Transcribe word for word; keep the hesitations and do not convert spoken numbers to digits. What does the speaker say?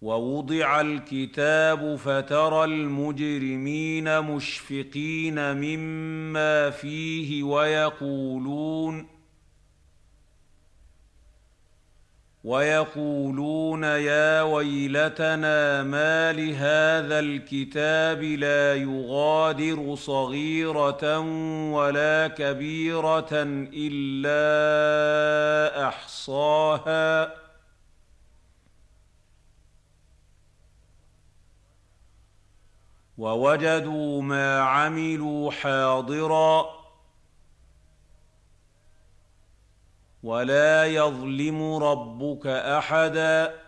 ووضع الكتاب فترى المجرمين مشفقين مما فيه ويقولون ويقولون يا ويلتنا ما لهذا الكتاب لا يغادر صغيرة ولا كبيرة إلا أحصاها ووجدوا ما عملوا حاضرا ولا يظلم ربك أحدا